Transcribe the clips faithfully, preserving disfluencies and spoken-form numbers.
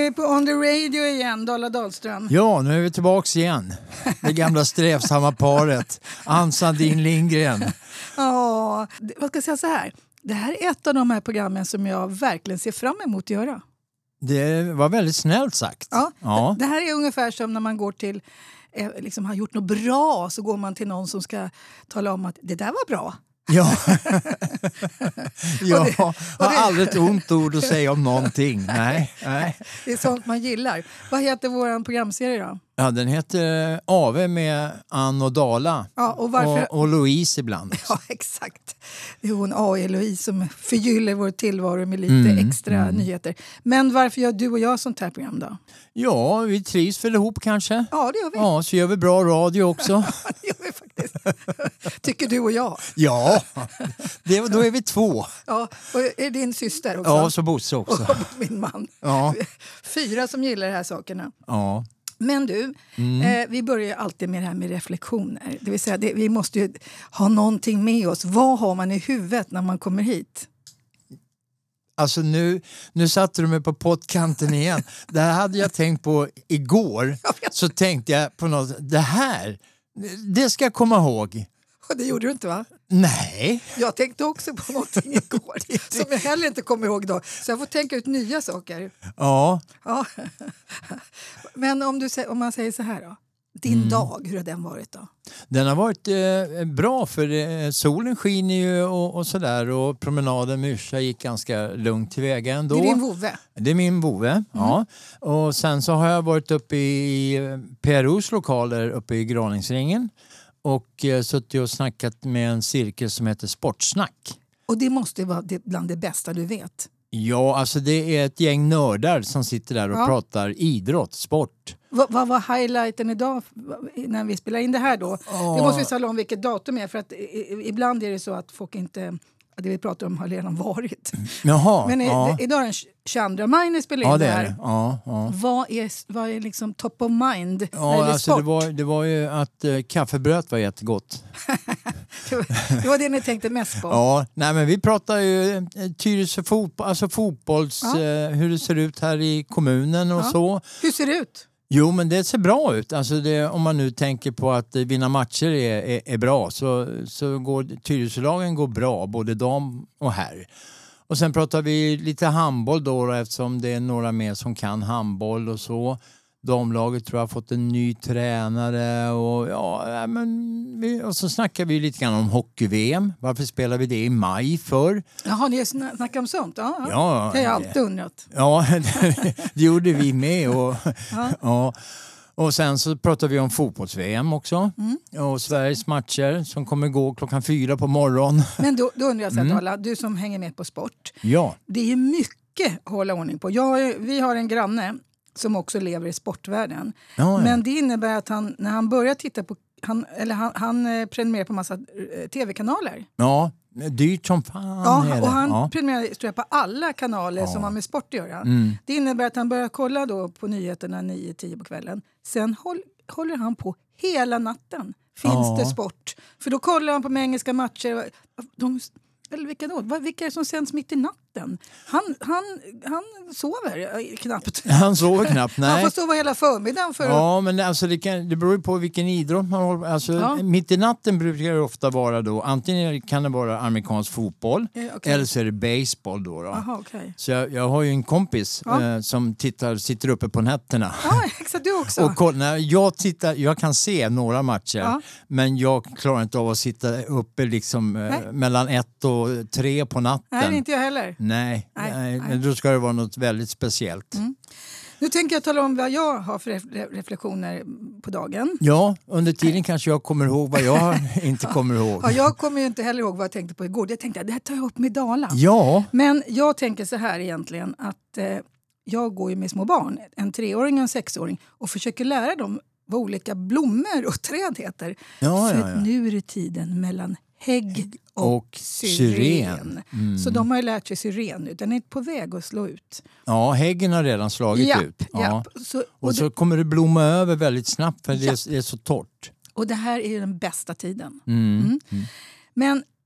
vi på On the Radio igen, Dala Dahlström. Ja, nu är vi tillbaks igen. Det gamla strävsamma paret. Ann Sandin Lindgren. Ja, vad ska jag säga så här? Det här är ett av de här programmen som jag verkligen ser fram emot att göra. Det var väldigt snällt sagt. Ja, ja. Det, det här är ungefär som när man går till, eh, liksom har gjort något bra, så går man till någon som ska tala om att det där var bra. Ja, jag och det, och har det, aldrig ett ont ord att säga om någonting. Nej, nej. Det är sånt man gillar. Vad heter vår programserie då? Ja, den heter A V med Ann och Dala. Ja, och, varför... och, och Louise ibland. Ja, exakt. Det är hon A E Louise som förgyller vår tillvaro med lite Mm, extra mm. nyheter. Men varför gör du och jag sånt här program då? Ja, vi trivs väl ihop kanske. Ja, det gör vi. Ja, så gör vi bra radio också. Det gör vi faktiskt. Tycker du och jag. Ja, det, då är vi två. Ja, och är din syster också? Ja, så Bosse också. Och min man. Ja. Fyra som gillar de här sakerna. Ja. Men du, Mm. eh, vi börjar ju alltid med det här med reflektioner. Det vill säga, det, vi måste ju ha någonting med oss. Vad har man i huvudet när man kommer hit? Alltså nu, nu satte du mig på pottkanten igen. Det här hade jag tänkt på igår. Så tänkte jag på något, det här, det ska jag komma ihåg. Och det gjorde du inte, va? Nej. Jag tänkte också på någonting igår som jag heller inte kommer ihåg då. Så jag får tänka ut nya saker. Ja. Ja. Men om, du, om man säger så här då. Din mm. dag, hur har den varit då? Den har varit eh, bra för eh, solen skiner ju och, och sådär. Och promenaden med Yrsa gick ganska lugnt tillväga ändå. Det är din vovve? Det är min vovve, mm. ja. Och sen så har jag varit uppe i P R O:s lokaler uppe i Graningsringen. Och eh, suttit och snackat med en cirkel som heter Sportsnack. Och det måste vara det, bland det bästa du vet. Ja, alltså det är ett gäng nördar som sitter där och ja. pratar idrott, sport. Vad, vad var highlighten idag när vi spelar in det här då? Oh. Det måste vi tala om vilket datum är, för att i, ibland är det så att folk inte... Det vi pratar om har redan varit. Jaha, men i, ja. idag är den tjugooandra maj när vi spelar in ja, det, det här. är det. Ja, ja. Vad är, vad är liksom top of mind? Ja, alltså det, var, det var ju att uh, kaffebröd var jättegott. Det var det ni tänkte mest på. Ja, nej men vi pratar ju uh, Tyresö fotboll, alltså fotbolls, ja. uh, hur det ser ut här i kommunen och ja. så. Hur ser det ut? Jo, men det ser bra ut. Alltså det, om man nu tänker på att vinna matcher är, är, är bra så, så går Tyresölagen går bra, både dam och herr. Och sen pratar vi lite handboll då, då eftersom det är några mer som kan handboll och så. Damlaget tror jag har fått en ny tränare och ja, men vi, och så snackar vi lite grann om hockey-V M. Varför spelar vi det i maj för? Jaha, ni snackar om sånt? Ja, ja. ja det har jag alltid undrat. Ja, det, det gjorde vi med. Och, ja. Ja. Och sen så pratar vi om fotbolls-V M också. Mm. Och Sveriges matcher som kommer gå klockan fyra på morgon. Men då, då undrar jag så här, Dala, du som hänger med på sport. Ja. Det är ju mycket att hålla ordning på. Jag, vi har en granne som också lever i sportvärlden. Ja, ja. Men det innebär att han, när han börjar titta på, han, eller han, han prenumererar på massa tv-kanaler. Ja, dyrt som fan. Ja, och han ja. prenumererar tror jag, på alla kanaler ja. som har med sport att göra. Mm. Det innebär att han börjar kolla då på nyheterna nio tio på kvällen. Sen håll, håller han på hela natten. Finns ja. det sport? För då kollar han på med engelska matcher. De, eller vilka då? Vilka är det som sänds mitt i natten? Han, han, han sover knappt. Han sover knappt, nej. Han får sova hela förmiddagen. För ja, att... men alltså det, kan, det beror ju på vilken idrott man håller. Alltså, ja. Mitt i natten brukar det ofta vara då, antingen kan det vara amerikansk fotboll eh, okay. eller så är det baseball då. då. Aha, okay. Så jag, jag har ju en kompis ja. eh, som tittar, sitter uppe på nätterna. Ja, exakt, du också. Och kolla, jag, tittar, jag kan se några matcher, ja. men jag klarar inte av att sitta uppe liksom, eh, mellan ett och tre på natten. Nej, inte jag heller. Nej. Nej, nej, nej. Då ska det vara något väldigt speciellt. Mm. Nu tänker jag tala om vad jag har för reflektioner på dagen. Ja, under tiden nej. kanske jag kommer ihåg vad jag inte kommer ihåg. Ja, jag kommer ju inte heller ihåg vad jag tänkte på igår. Jag tänkte att det här tar jag upp med Dala. Ja. Men jag tänker så här egentligen att eh, jag går ju med små barn, en treåring och en sexåring, och försöker lära dem vad olika blommor och träd heter. Ja, för ja, ja. att nu är det tiden mellan hägg och, och syren. syren. Mm. Så de har ju lärt sig syren nu. Den är på väg att slå ut. Ja, häggen har redan slagit ja, ut. Ja. Ja. Så, och, och så det, kommer det blomma över väldigt snabbt för ja. det, är, det är så torrt. Och det här är ju den bästa tiden. Mm. Mm. Mm. Men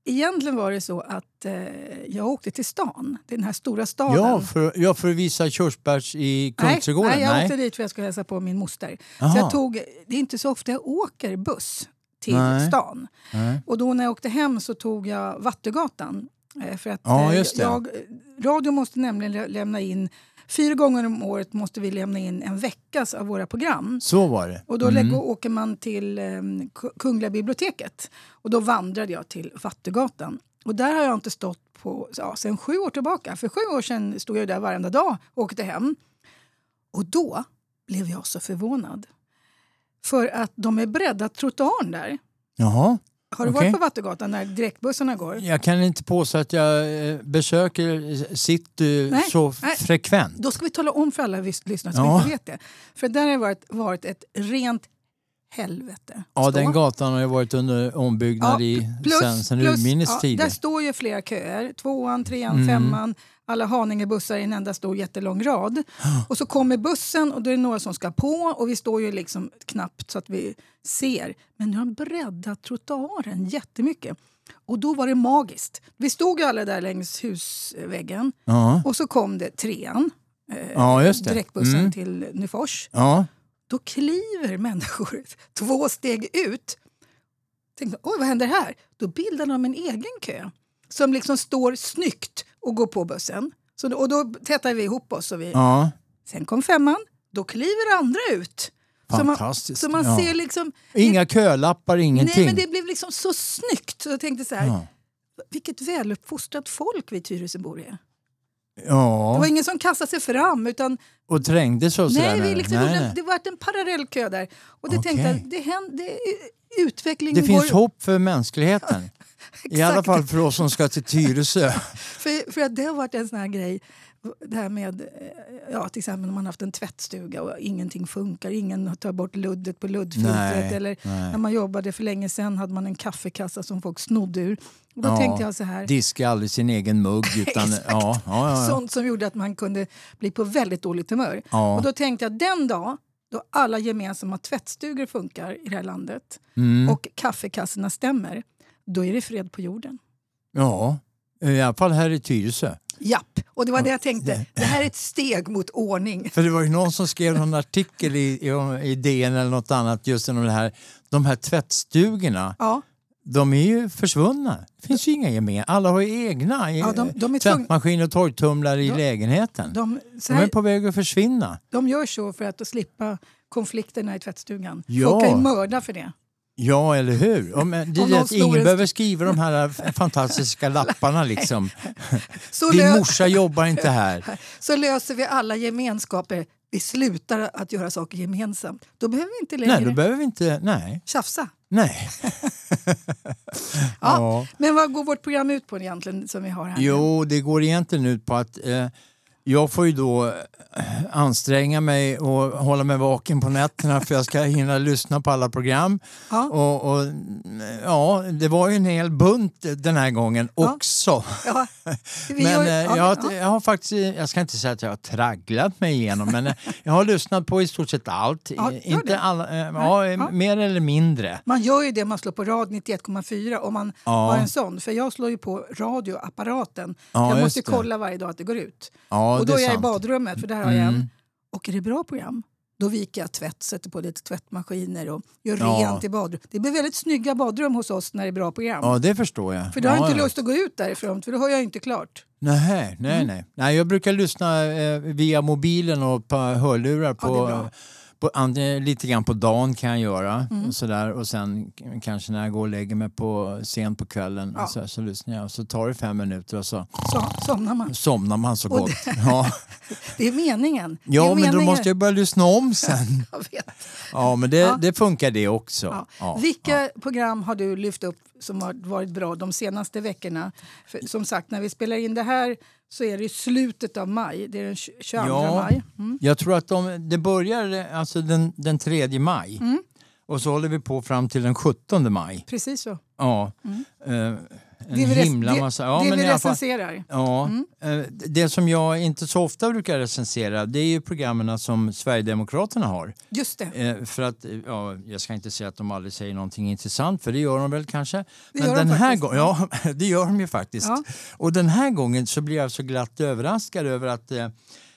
egentligen var det så att eh, jag åkte till stan. Den här stora staden. Ja, för, ja, för att visa körsbärs i Kungsträdgården. Nej, nej, jag nej. åkte dit för att jag skulle hälsa på min moster. Aha. Så jag tog, det är inte så ofta jag åker buss till nej. stan. Nej. Och då när jag åkte hem så tog jag Vattugatan. Eh, för att ja, eh, just det. jag, radio måste nämligen lä- lämna in, fyra gånger om året måste vi lämna in en veckas av våra program. Så var det. Och då mm. lägger, åker man till eh, Kungliga biblioteket. Och då vandrade jag till Vattugatan. Och där har jag inte stått på ja, sedan sju år tillbaka. För sju år sedan stod jag där varenda dag och åkte hem. Och då blev jag så förvånad. För att de är breddat trottoaren där. Jaha. Har du okay. varit på Vattugatan när direktbussarna går? Jag kan inte påstå att jag eh, besöker city nej, så nej. frekvent. Då ska vi tala om för alla lyssnare som ja. inte vet det. För där har det varit, varit ett rent helvete. Ja, stå. den gatan har ju varit under ombyggnad ja, i plus, sen, sen urminnes ja, tider. Där står ju flera köer. Tvåan, trean, mm. femman. Alla Haningebussar i en enda stor jättelång rad. Och så kommer bussen och då är det några som ska på. Och vi står ju liksom knappt så att vi ser. Men nu har de breddat trottoaren jättemycket. Och då var det magiskt. Vi stod ju alla där längs husväggen. Ja. Och så kom det trean. Eh, ja, just det. Direktbussen mm. till Nyfors. Ja. Då kliver människor två steg ut. Tänkte, oj vad händer här? Då bildar de en egen kö. Som liksom står snyggt och går på bussen. Så, och då tätar vi ihop oss. Och vi, ja. Sen kom femman. Då kliver andra ut. Fantastiskt. Så man, så man ja. ser liksom... Inga det, kölappar, ingenting. Nej, men det blev liksom så snyggt. Så jag tänkte så här. Ja. Vilket väluppfostrat folk vi Tyresöbor är. Ja. Det var ingen som kastade sig fram utan... Och trängde så Nej, sådär. vi liksom, nej, det, nej. det var en parallell kö där. Och det okay. tänkte jag, det händer, det, utvecklingen Det finns går... hopp för mänskligheten. I alla fall för oss som ska till Tyresö. för, för att det har varit en sån här grej, det här med, ja till exempel om man har haft en tvättstuga och ingenting funkar, ingen tar bort luddet på luddfiltret. Nej, eller nej. När man jobbade för länge sedan hade man en kaffekassa som folk snodde ur. Och då ja, tänkte jag så här. Diska aldrig sin egen mugg. Utan, ja, ja, ja, ja. Sånt som gjorde att man kunde bli på väldigt dåligt humör. Ja. Och då tänkte jag den dag då alla gemensamma tvättstugor funkar i det här landet mm. och kaffekassorna stämmer, då är det fred på jorden. Ja, i alla fall här i Tyresö. Japp, och det var det jag tänkte. Det här är ett steg mot ordning. För det var ju någon som skrev någon artikel i, i, i D N eller något annat just om det här. De här tvättstugorna, ja. de är ju försvunna. Det finns ju inga gemensamma. Alla har ju egna ja, de, de är tvättmaskin och torktumlare i de, lägenheten. De, de är på väg att försvinna. De gör så för att slippa konflikterna i tvättstugan. Ja. Folk kan ju mörda för det. Ja, eller hur? Om, det är att ingen behöver skriva de här fantastiska lapparna liksom. Så Din lö- morsa jobbar inte här. Så löser vi alla gemenskaper. Vi slutar att göra saker gemensamt. Då behöver vi inte längre... Nej, då behöver vi inte... Nej. Tjafsa. Nej. ja, ja. Men vad går vårt program ut på egentligen som vi har här? Jo, det går egentligen ut på att... Eh, jag får ju då anstränga mig och hålla mig vaken på nätterna för jag ska hinna lyssna på alla program. Ja. Och, och ja, det var ju en hel bunt den här gången ja. också. Ja. Men gör, ja, jag, ja. jag har faktiskt, jag ska inte säga att jag har tragglat mig igenom, men jag har lyssnat på i stort sett allt. Ja, inte alla, ja, ja. Mer eller mindre. Man gör ju det, man slår på rad nittioett komma fyra om man ja. har en sån. För jag slår ju på radioapparaten. Ja, jag måste kolla varje dag att det går ut. Ja, och då är, är jag sant. i badrummet, för där har jag en. Och är det bra program, då viker jag tvätt, sätter på lite tvättmaskiner och gör ja. rent i badrum. Det blir väldigt snygga badrum hos oss när det är bra program. Ja, det förstår jag. För du har ja, inte ja. lust att gå ut därifrån, för då hör jag inte klart. Nej, nej, mm. nej. Nej, jag brukar lyssna eh, via mobilen och på hörlurar på... Ja, På, lite grann på dagen kan jag göra mm. och, sådär, och sen kanske när jag går och lägger mig på sent på kvällen ja. så, så lyssnar jag, så tar det fem minuter och så, så somnar man somnar man så gott. Det, ja. det är meningen. Ja, är men meningen. Då måste jag börja lyssna om sen. Jag vet. Ja, men det, ja. det funkar det också. Ja. Ja. Vilka ja. program har du lyft upp som har varit bra de senaste veckorna? För, som sagt, när vi spelar in det här så är det i slutet av maj. Det är den tjugoandra ja, maj. Mm. Jag tror att de, det börjar alltså den, den tredje maj. Mm. Och så håller vi på fram till den sjuttonde maj. Precis så. Ja. Mm. Uh, en det vi himla det, massa... Ja, det men vi i alla fall- recenserar. Ja, Mm. eh, det som jag inte så ofta brukar recensera, det är ju programmen som Sverigedemokraterna har. Just det. Eh, för att, ja, jag ska inte säga att de aldrig säger någonting intressant, för det gör de väl kanske. Det Men gör de den här faktiskt, gången, ja, det gör de ju faktiskt. Ja. Och den här gången så blir jag så glatt överraskad över att eh,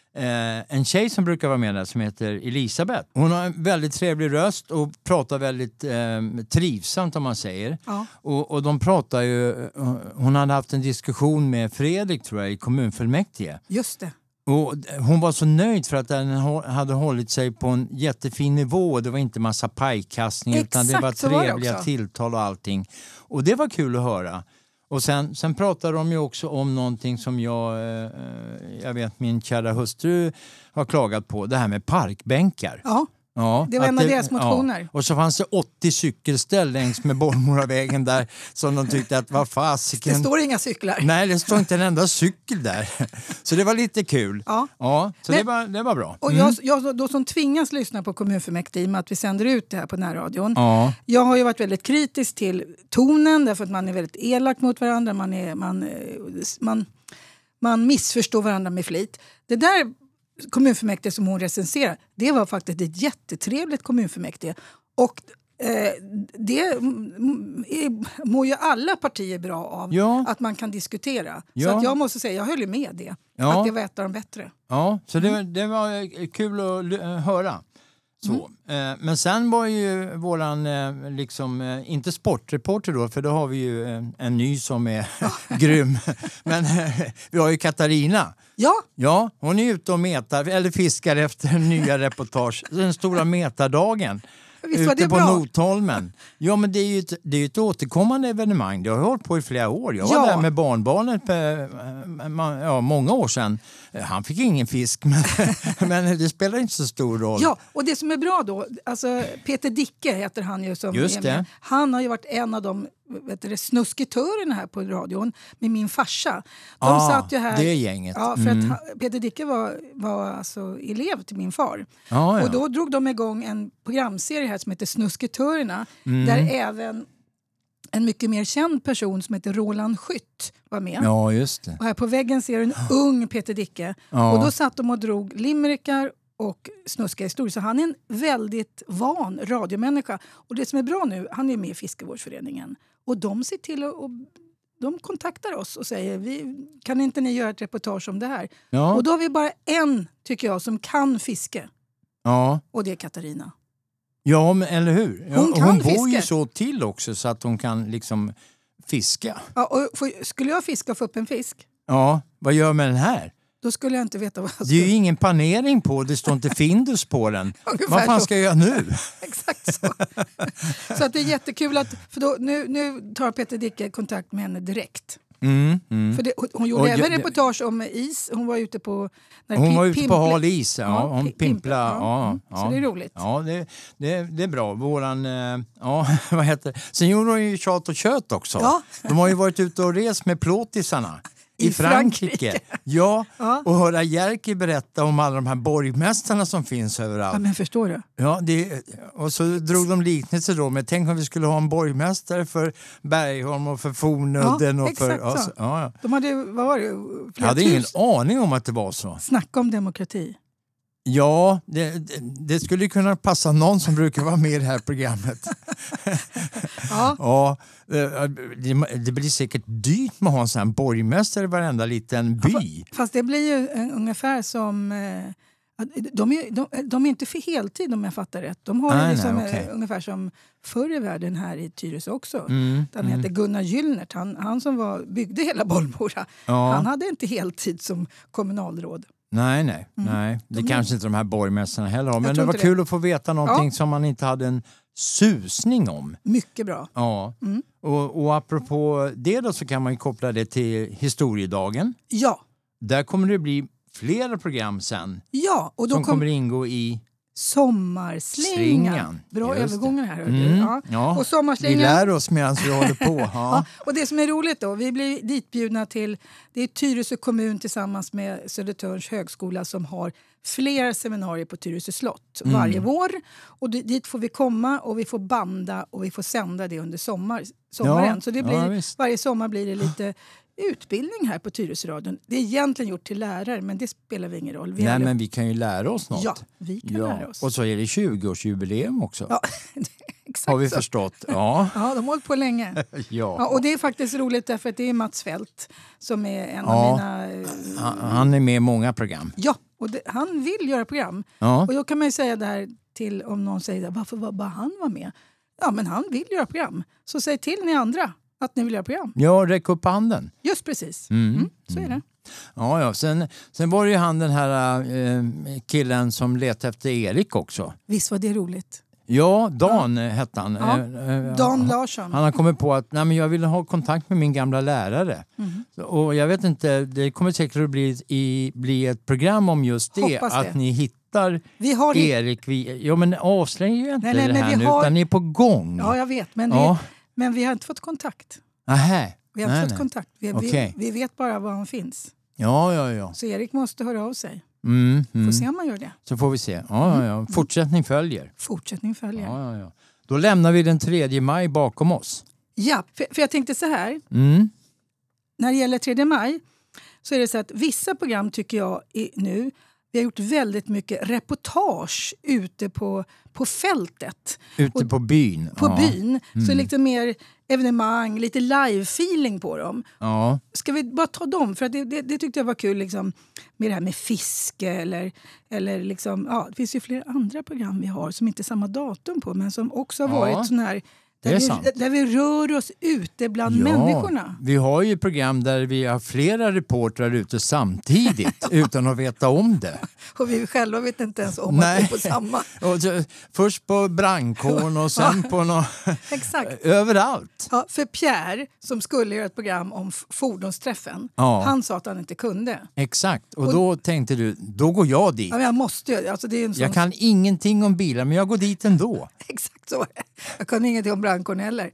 eh, en tjej som brukar vara med där som heter Elisabeth. Hon har en väldigt trevlig röst och pratar väldigt eh, trivsamt om man säger. Ja. Och, och de pratar ju, hon hade haft en diskussion med Fredrik tror jag i kommunfullmäktige. Just det. Och hon var så nöjd för att den hade hållit sig på en jättefin nivå. Det var inte massa pajkastning utan det var Exakt, så var det trevliga också. tilltal och allting. Och det var kul att höra. Och sen, sen pratade de ju också om någonting som jag, eh, jag vet min kära hustru har klagat på. Det här med parkbänkar. Ja, Ja, det var att en av deras motioner. Ja. Och så fanns det åttio cykelställ längs med Bollmoravägen där som de tyckte att vad fasiken... det står inga cyklar. Nej, det står inte en enda cykel där. Så det var lite kul. Ja. Ja, så Nej. det var, det var bra. Och Mm. jag, jag då som tvingas lyssna på kommunfullmäktige i och med att vi sänder ut det här på närradion. Ja. Jag har ju varit väldigt kritisk till tonen därför att man är väldigt elak mot varandra. Man, är, man, eh, man, man missförstår varandra med flit. Det där kommunfullmäktige som hon recenserar, det var faktiskt ett jättetrevligt kommunfullmäktige. Och eh, det mm, är, mår ju alla partier bra av Ja. att man kan diskutera. Ja. Så att jag måste säga, jag höll ju med det. Ja. Att det var ett av de bättre. Ja, så det, det var kul att l- höra. Så. Eh, men sen var ju våran, eh, liksom, eh, inte sportreporter då, för då har vi ju eh, en ny som är grym. Men eh, vi har ju Katarina. Ja, Ja, hon är ute och metar, eller fiskar efter nya reportage. Den stora metardagen. visst var Ute det på bra? Notholmen. Ja, men det är ju ett, det är ju ett återkommande evenemang. Det har jag hållit på i flera år. Jag var Ja. där med barnbarnet eh, ja, många år sedan. Han fick ingen fisk, men, men det spelar inte så stor roll. Ja, och det som är bra då, alltså Peter Dicke heter han ju som Just är med. det. Han har ju varit en av de vet du, snusketörerna här på radion med min farsa. De Ah, satt ju här. det gänget. Ja, för Mm. att ha- Peter Dicke var, var alltså elev till min far. Ja, ja. Och då drog de igång en programserie här som heter Snusketörerna. Mm. Där även en mycket mer känd person som heter Roland Skytt var med. Ja, just det. Och här på väggen ser du en ung Peter Dicke. Ja. Och då satt de och drog limerickar och snuskiga historier. Så han är en väldigt van radiomänniska. Och det som är bra nu, han är med i Fiskevårdsföreningen. Och de ser till att och de kontaktar oss och säger, vi, kan inte ni göra ett reportage om det här? Ja. Och då har vi bara en, tycker jag, som kan fiske. Ja. Och det är Katarina. Ja, men eller hur? Ja, Hon och kan hon bor fiska. ju så till också så att hon kan liksom fiska. Ja, och får, skulle jag fiska och få upp en fisk, Ja, vad gör med den här? då skulle jag inte veta vad jag Det är ju skulle... ingen panering på, det står inte Findus på den. Ungefär Vad fan så. ska jag göra nu? Exakt så. Så att det är jättekul att... För då, nu, nu tar Peter Dicke kontakt med henne direkt. Mm, mm. För det, hon gjorde Och även jag- reportage om is. Hon var ute på... när Hon pim- var ute på pimple- hal is. Ja, Ja, hon pi- pimpla. pimpla, Ja, ja. ja. Så det är roligt. Ja, det, det, det är bra. Våran, eh, ja, vad heter det? Sen gjorde hon ju Tjat och kött också. Ja. De har ju varit ute och rest med plåtisarna. I, I Frankrike. Frankrike. Ja, Ja. och höra Jerky berätta om alla de här borgmästarna som finns Ja, överallt. men förstår du? Ja, det, och så drog de liknelser då. Men tänk om vi skulle ha en borgmästare för Bergholm och för Fornudden. Ja, och för, exakt så. så. Ja, ja. De hade, vad var det? Jag Flera hade ingen tusen. aning om att det var så. Snacka om demokrati. Ja, det, det, det skulle kunna passa någon som brukar vara med i det här programmet. Ja. Ja, det, det blir säkert dyrt med att ha en sån här borgmästare i varenda liten by. Fast det blir ju eh, ungefär som... Eh, att de, är, de, de är inte för heltid om jag fattar rätt. De har Nej, det liksom, nej, okej. eh, ungefär som förr i världen här i Tyresö också. Mm, Han mm. heter Gunnar Gyllnert. Han, han som var, byggde hela Bollmora. Ja. Han hade inte heltid som kommunalråd. Nej, nej, nej. Det De- kanske inte de här borgmästarna heller har. Men det tror var inte kul det. att få veta någonting Ja. som man inte hade en susning om. Mycket bra. Ja. Mm. Och, och apropå det då så kan man ju koppla det till historiedagen. Ja, Där kommer det bli flera program sen ja. Och då som kom, kommer ingå i... Sommarslingan. Slingan. Bra Just övergångar här. hörde Mm. du. Ja. Ja. Och sommarslingan. Vi lär oss medan vi håller på. Ja. Ja, och det som är roligt då, vi blir ditbjudna till, det är Tyresö kommun tillsammans med Södertörns högskola som har flera seminarier på Tyresö slott Mm. varje vår. Och dit får vi komma och vi får banda och vi får sända det under sommar, sommaren. Ja, Så det ja, blir, visst. varje sommar blir det lite utbildning här på Tyresöradion. Det är egentligen gjort till lärare, men det spelar vi ingen roll. Vi Nej, hade- men vi kan ju lära oss något. Ja, vi kan lära oss. Och så är det tjugoårsjubileum också. Ja, exakt har vi så. förstått. Ja. Ja, de har hållit på länge. ja. Ja, och det är faktiskt roligt därför att det är Mats Fält som är en Ja. av mina... eh, Han, han är med i många program. Ja, och det, han vill göra program. Ja. Och då kan man ju säga där till om någon säger varför var bara han var med? Ja, men han vill göra program. Så säg till ni andra att ni vill göra program. Ja, räck upp handen. Just precis. Mm. Mm, så är det. Ja, ja. Sen, sen var det ju han den här eh, killen som letade efter Erik också. Visst var det roligt. Ja, Dan ja. hette han. Ja. Eh, eh, Dan han- Larsson. Han har kommit på att nej, men jag vill ha kontakt med min gamla lärare. Mm. Så- Och jag vet inte, det kommer säkert att bli, i, bli ett program om just det. Hoppas det. Att ni hittar Vi har... Erik. Vi, ja, men avslöja ju inte Nej, nej, det men här vi nu, har- utan ni är på gång. Ja, jag vet. Men, Ja. vi, men vi har inte fått kontakt. Nähä. Vi har inte Nej, fått nej. kontakt. Vi, Okej. vi, vi vet bara var han finns. Ja, ja, ja. Så Erik måste höra av sig. Mm, Får mm. se om man gör det. Så får vi se. Ja, ja, ja. Fortsättning följer. Fortsättning följer. Ja, Ja, ja, ja. Då lämnar vi den tredje maj bakom oss. för, för jag tänkte så här. Mm. När det gäller tredje maj så är det så att vissa program tycker jag är nu, vi har gjort väldigt mycket reportage ute på, på fältet, Ute Och- på byn. på ja. byn. Så Mm. lite mer evenemang, lite live-feeling på dem. Ja. Ska vi bara ta dem? För att det, det, det tyckte jag var kul liksom, med det här med fiske. Eller, eller liksom, ja, det finns ju flera andra program vi har som inte är samma datum på men som också har Ja, varit sån här det är där, sant. vi, där vi rör oss ute bland Ja, människorna. Vi har ju program där vi har flera reportrar ute samtidigt utan att veta om det. Och vi själva vet inte ens om Nej. att vi är på samma. Och så, först på brandkåren och sen på nå Exakt. överallt. Ja, för Pierre, som skulle göra ett program om f- fordonsträffen, Ja. han sa att han inte kunde. Exakt. Och Och- då tänkte du, då går jag dit. Ja, men jag måste ju. Alltså, det är en sån... Jag kan ingenting om bilar men jag går dit ändå. Exakt så. Jag kunde ingenting om brandkåren heller.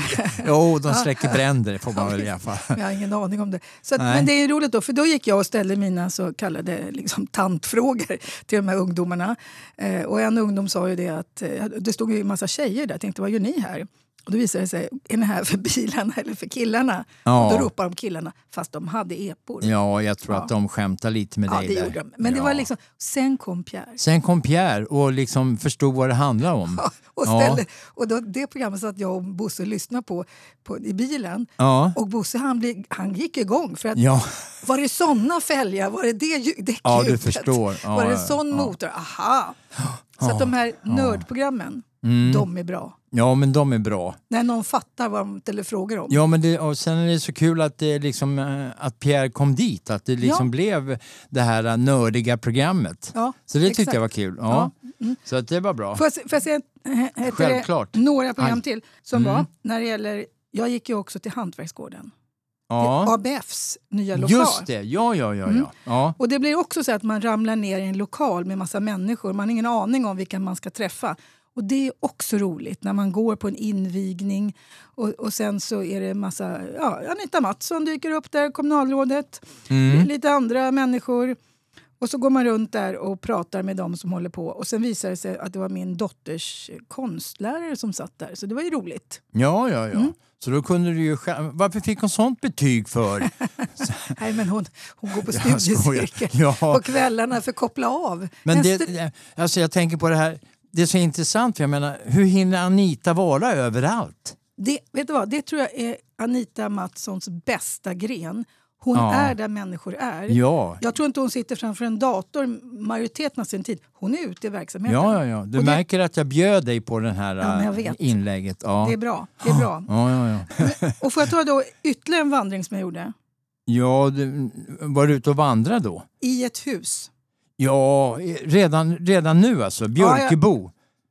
Jo, de släcker bränder får man väl i alla fall. Jag har ingen aning om det. Så att, Nej. men det är roligt då, för då gick jag och ställde mina så kallade liksom, tantfrågor till de här ungdomarna. Eh, och en ungdom sa ju det att, eh, det stod ju en massa tjejer där, jag tänkte vad gör ni här? Och då visade det sig, är ni här för bilarna eller för killarna? Ja. Och då ropar de killarna, fast de hade epor. Ja, jag tror Ja. att de skämtar lite med Ja, dig det där. gjorde de. Men det Ja. var liksom, sen kom Pierre. Sen kom Pierre och liksom förstod vad det handlar om. Ja, och Ja. ställde, och då, det programmet satt jag och Bosse lyssnade på, på i bilen. Ja. Och Bosse han, blev, han gick igång för att Ja. var det såna fälgar? Var det det lju- däckljudet? Ja, du förstår. Ja, var det ja, sån ja. motor? Aha! Så att de här nördprogrammen, Mm. de är bra. Ja, men de är bra. När någon fattar vad de ställer frågor om. Ja, men det, och sen är det så kul att, det liksom, eh, att Pierre kom dit. Att det liksom Ja. blev det här eh, nördiga programmet. Ja, Så det tyckte exakt. jag var kul. Ja. Mm. Så att det var bra. Får jag, se- får jag säga äh, heter det, Självklart. några program Aj. till som Mm. var när det gäller... Jag gick ju också till Hantverksgården. Till Ja. A B Fs nya lokal. Just det. Ja, ja, ja. Mm. ja. ja. Och det blir också så att man ramlar ner i en lokal med massa människor. Man har ingen aning om vilka man ska träffa. Och det är också roligt när man går på en invigning och, och sen så är det massa... Ja, Anita Mattsson dyker upp där, kommunalrådet. Mm. Lite andra människor. Och så går man runt där och pratar med dem som håller på. Och sen visar det sig att det var min dotters konstlärare som satt där. Så det var ju roligt. Ja, ja, ja. Mm. Så då kunde du ju själv... Varför fick hon sånt betyg för? Nej, men hon, hon går på Jag skojar. studiecirkel Ja. på kvällarna för att koppla av. Men En det, st- alltså jag tänker på det här, det är så intressant för jag menar, hur hinner Anita vara överallt? Det, vet du vad? Det tror jag är Anita Mattssons bästa gren. Hon Ja. är där människor är. Ja, Jag tror inte hon sitter framför en dator majoriteten av sin tid. Hon är ute i verksamheten. ja, ja, ja. Du Och det- märker att jag bjöd dig på den här Ja, men jag äh, vet. inlägget. Ja. Det är bra. Det är bra. Ja, ja, ja. Och får jag ta då ytterligare en vandring som jag gjorde? Ja, du, var du ute och vandra då? I ett hus. Ja, redan, redan nu alltså. Björkebo.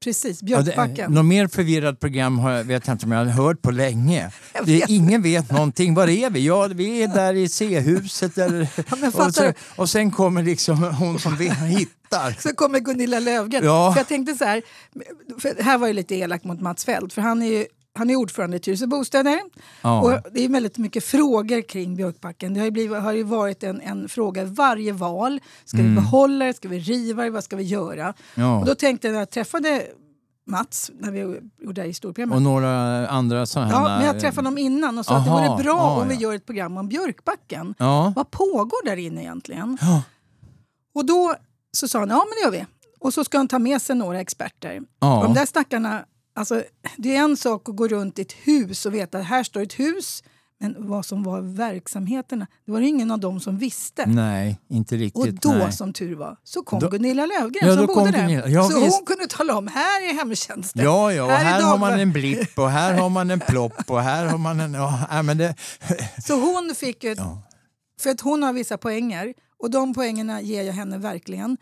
Precis, Björkbacken. Ja, något mer förvirrat program har jag, vet jag inte om jag har hört på länge. Det, ingen vet någonting. Var är vi? Ja, vi är där i C-huset. Eller, ja, och, så, och sen kommer liksom hon som vi hittar. Så kommer Gunilla Löfgren. Ja. För jag tänkte så här, för här var ju lite elakt mot Mats Fält, för han är ju Han är ordförande i Tyresö Bostäder. Ja. Och det är väldigt mycket frågor kring Björkbacken. Det har ju, blivit, har ju varit en, en fråga varje val. Ska mm. vi behålla det? Ska vi riva det? Vad ska vi göra? Ja. Och då tänkte jag när jag träffade Mats när vi gjorde det i storprogrammet. Och några andra sådana här... Ja, men jag träffade dem innan och sa Aha, att det vore bra ja, om vi gör ett program om Björkbacken. Ja. Vad pågår där inne egentligen? Ja. Och då så sa han, ja men det gör vi. Och så ska han ta med sig några experter. Ja. Och de där stackarna... Alltså, det är en sak att gå runt i ett hus och veta att här står ett hus. Men vad som var verksamheterna, det var ingen av dem som visste. Nej, inte riktigt. Och då, nej. som tur var, så kom då, Gunilla Löfgren ja, som bodde där. Ja, så visst. Hon kunde tala om, här är hemtjänsten. Ja, ja, och här, här har man en blipp och här har man en plopp och här har man en... Ja, men det... Så hon fick ju... Ja. För att hon har vissa poänger. Och de poängerna ger jag henne verkligen.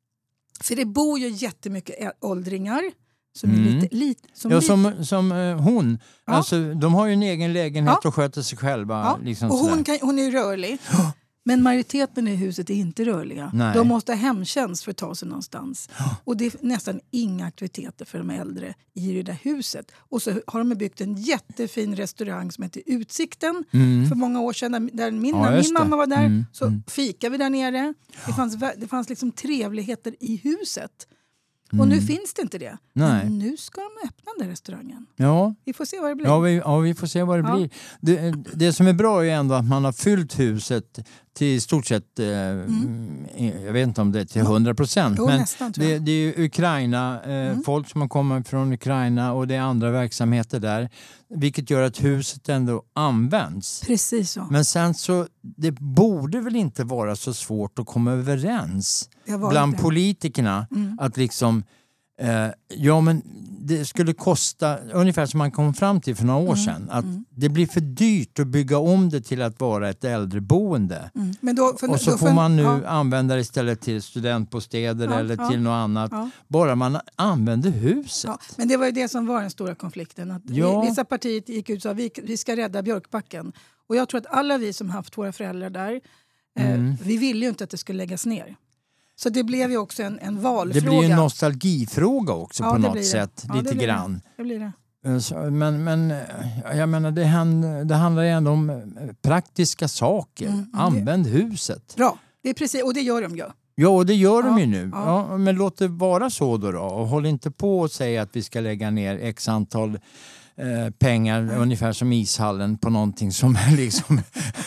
För det bor ju jättemycket åldringar. Som mm. lite, lite, som ja, som, som uh, hon. Ja. Alltså, de har ju en egen lägenhet ja. och sköter sig själva. Ja. Liksom och hon, kan, hon är rörlig. Ja. Men majoriteten i huset är inte rörliga. Nej. De måste ha hemtjänst för att ta sig någonstans. Ja. Och det är nästan inga aktiviteter för de äldre i det där huset. Och så har de byggt en jättefin restaurang som heter Utsikten. Mm. För många år sedan, där min, ja, min mamma var där, mm. så mm. fikade vi där nere. Ja. Det fanns, det fanns liksom trevligheter i huset. Och mm. nu finns det inte det. Nej. Men nu ska de öppna den restaurangen. Ja. Vi får se vad det blir. Ja, vi, ja, vi får se vad det ja. blir. Det, det som är bra är ändå att man har fyllt huset till i stort sett, eh, mm. jag vet inte om det är till hundra procent. Jo, men nästan, det, det är ju Ukraina, eh, mm. folk som har kommit från Ukraina och det är andra verksamheter där. Vilket gör att huset ändå används. Precis så. Men sen så, det borde väl inte vara så svårt att komma överens bland det. politikerna. Mm. Att liksom, eh, ja men det skulle kosta, ungefär som man kom fram till för några år mm. sedan. Att mm. det blir för dyrt att bygga om det till att vara ett äldreboende. Mm. Men då, för, och så då, får man nu ja. använda det istället till studentbostäder ja, eller ja. till något annat. Ja. Bara man använder huset. Ja. Men det var ju det som var den stora konflikten. Att ja. Vissa partier gick ut och sa vi, vi ska rädda Björkbacken. Och jag tror att alla vi som haft våra föräldrar där, mm. eh, vi ville ju inte att det skulle läggas ner. Så det blev ju också en, en valfråga. Det blir ju en nostalgifråga också ja, på något sätt. Ja, lite det grann. Det blir det. Men, men jag menar, det, hand, det handlar ju ändå om praktiska saker. Mm, Använd det. huset. Bra, det är precis, och det gör de ju. Ja, och det gör ja, de ju nu. Ja. Ja, men låt det vara så då, då. Och håll inte på och säga att vi ska lägga ner x antal eh, pengar, mm. ungefär som ishallen, på någonting som är liksom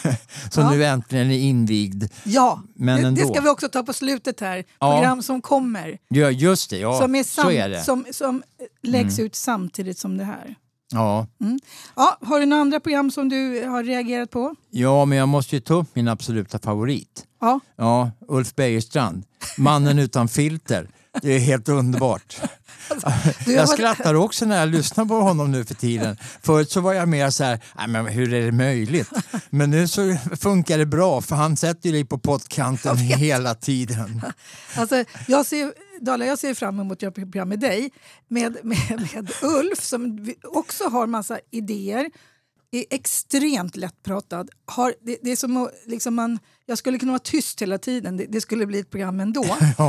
som ja. nu äntligen är invigd. Ja, men ändå. Det ska vi också ta på slutet här. Program ja. som kommer. Ja, just det. Ja, som är sam- så är det. Som, som läggs mm. ut samtidigt som det här. Ja. Mm. Ja. Har du några andra program som du har reagerat på? Ja, men jag måste ju ta upp min absoluta favorit. Ja. Ja, Ulf Bejerstrand. Mannen utan filter. Det är helt underbart. Alltså, jag skrattar också när jag lyssnar på honom nu för tiden. Förut så var jag mer så här, nej men hur är det möjligt? Men nu så funkar det bra, för han sätter ju dig på pottkanten hela tiden. Alltså, jag ser, Dala, jag ser fram emot att göra program med dig, med, med, med Ulf som också har massa idéer. Är extremt lättpratad. Har, det, det är som att, liksom man, jag skulle kunna vara tyst hela tiden. Det, det skulle bli ett program ändå.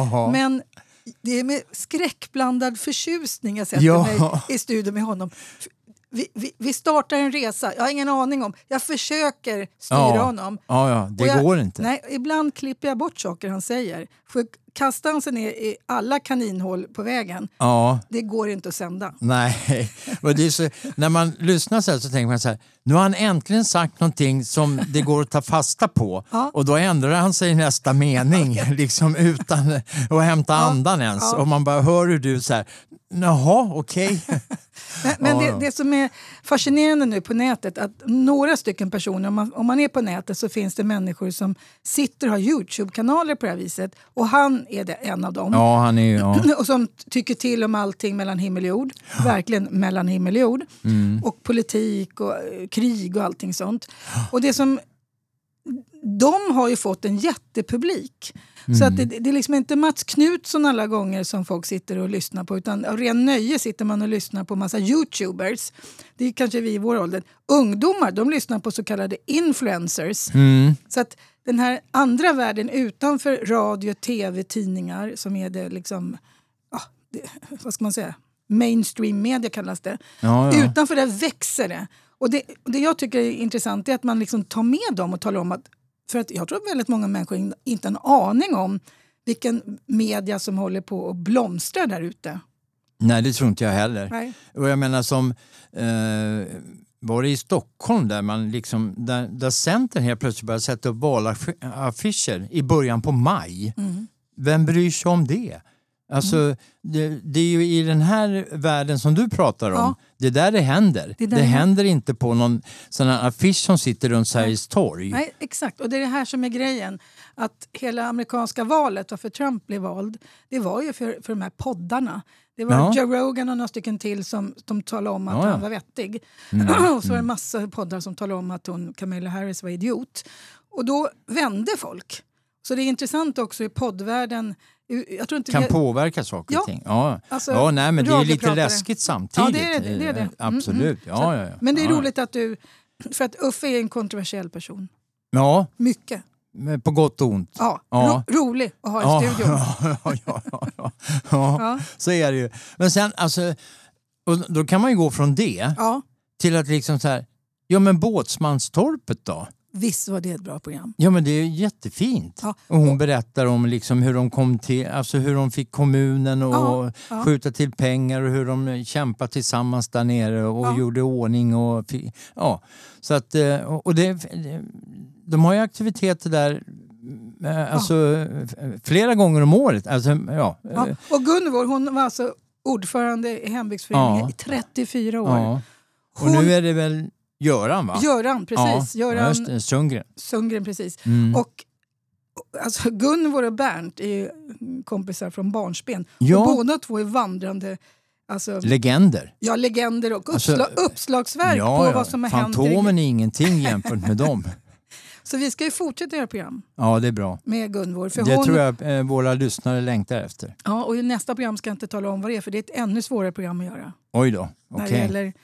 Men det är med skräckblandad förtjusning jag sätter ja. mig i studion med honom. Vi, vi, vi startar en resa. Jag har ingen aning om. Jag försöker styra ja. honom. Ja, ja. Det jag, går inte. Nej, ibland klipper jag bort saker han säger. För kastar han sig ner i alla kaninhål på vägen, ja. det går inte att sända. Nej, och det är så, när man lyssnar så här så tänker man så här, nu har han äntligen sagt någonting som det går att ta fasta på. Ja. Och då ändrar han sig i nästa mening, liksom utan att hämta andan ja. ens. Ja. Och man bara hör hur du så här, jaha, okej. Okay. Men, men det, det som är fascinerande nu på nätet, att några stycken personer, om man, om man är på nätet så finns det människor som sitter och har YouTube-kanaler på det här viset. Och han är det, en av dem. Ja, han är ja. Och som tycker till om allting mellan himmel och jord. Ja. Verkligen mellan himmel och jord. Mm. Och politik och krig och allting sånt. Ja. Och det som de har ju fått en jättepublik. Mm. Så att det, det är liksom inte Mats Knutsson alla gånger som folk sitter och lyssnar på, utan av ren nöje sitter man och lyssnar på massa YouTubers. Det är kanske vi i vår ålder. Ungdomar, de lyssnar på så kallade influencers. Mm. Så att den här andra världen utanför radio, tv, tidningar som är det liksom, ja, det, vad ska man säga, mainstream media kallas det. Ja, ja. Utanför det växer det. Och det, det jag tycker är intressant är att man liksom tar med dem och talar om att, för att jag tror att väldigt många människor inte har en aning om vilken media som håller på att blomstra där ute. Nej, det tror inte jag heller. Nej. Och jag menar som eh, var det i Stockholm där man liksom, där, där Centern helt plötsligt började sätta upp valaffischer i början på maj. Mm. Vem bryr sig om det? Alltså, mm. det, det är ju i den här världen som du pratar om, ja. Det är där det händer. Det, där det händer inte på någon sån här affisch som sitter runt Sveriges torg. Nej, exakt. Och det är det här som är grejen. Att hela amerikanska valet, varför Trump blev vald, det var ju för, för de här poddarna. Det var ja. Joe Rogan och några stycken till som de talade om att ja, ja. han var vettig. Mm. Och så var det en massa poddar som talade om att hon, Kamala Harris var idiot. Och då vände folk. Så det är intressant också i poddvärlden. Jag tror inte kan vi... påverka saker och ja. ting. Ja, alltså, ja nej, men det är lite läskigt samtidigt. Ja, det är det. det, är det. Absolut. Mm, mm. Ja, ja, ja. Men det är ja. roligt att du... För att Uffe är en kontroversiell person. Ja. Mycket. På gott och ont. Ja, ja. Ro, rolig att ha i ja. studion. Ja, ja, ja, ja. ja. ja. Så är det ju. Men sen, alltså... Och då kan man ju gå från det ja. till att liksom så här... Ja, men Båtsmanstorpet då? Visst var det ett bra program. Ja, men det är jättefint. Ja. Och hon berättar om liksom hur de kom till, alltså hur de fick kommunen och ja. Ja. skjuta till pengar och hur de kämpade tillsammans där nere och ja. gjorde ordning och ja, så att och det, de har ju aktiviteter där alltså ja. flera gånger om året. Alltså, ja. Ja. Och Gunvor, hon var alltså ordförande i hembygdsföreningen ja. i trettiofyra år. Ja. Och hon... nu är det väl Göran, va? Göran, precis. Ja, Göran, just det. Sundgren. Sundgren, precis. Mm. Och alltså, Gunvor och Bernt är kompisar från barnsben. Ja. Och båda två är vandrande... Alltså, legender. Ja, legender och uppsla, alltså, uppslagsverk ja, på ja. vad som har hänt. Fantomen är ingenting jämfört med dem. Så vi ska ju fortsätta göra program. Ja, det är bra. Med Gunvor. För det hon... tror jag eh, våra lyssnare längtar efter. Ja, och i nästa program ska jag inte tala om vad det är, för det är ett ännu svårare program att göra. Oj då, okej. Okay. När det gäller...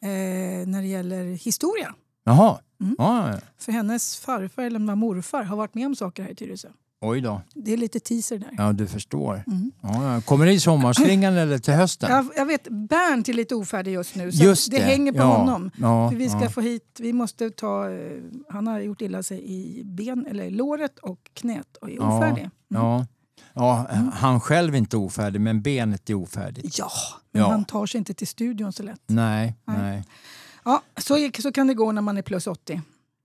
Eh, när det gäller historia. Jaha. Mm. Ja, ja. För hennes farfar eller morfar har varit med om saker här i Tyresö. Oj då. Det är lite teaser där. Ja, du förstår. Mm. Ja, ja. Kommer det i sommarslingan eller till hösten? Jag, jag vet, Bernt är lite ofärdig just nu. Så just det. det hänger på ja. honom. Ja, för vi ska ja. få hit, vi måste ta, han har gjort illa sig i ben, eller låret och knät och är ja. ofärdig. Mm. Ja. Ja, mm. han själv är inte ofärdig, men benet är ofärdigt. Ja, men ja. han tar sig inte till studion så lätt. Nej, nej. nej. Ja, så, så kan det gå när man är plus åttio.